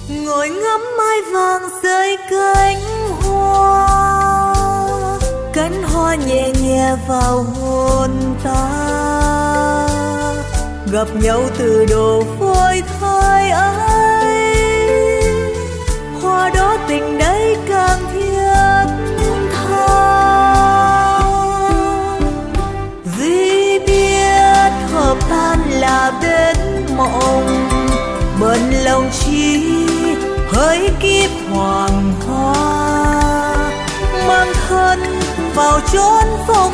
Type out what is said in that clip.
ngồi ngắm mai vàng rơi cánh hoa, cánh hoa nhẹ nhẹ vào hồn ta, gặp nhau từ đầu phôi thai ấy, hoa đó tình đấy càng thiết tha. Vì biết hợp tan là bên mộng, bận lòng chi hỡi kiếp hoàng hoa, mang thân vào chốn phong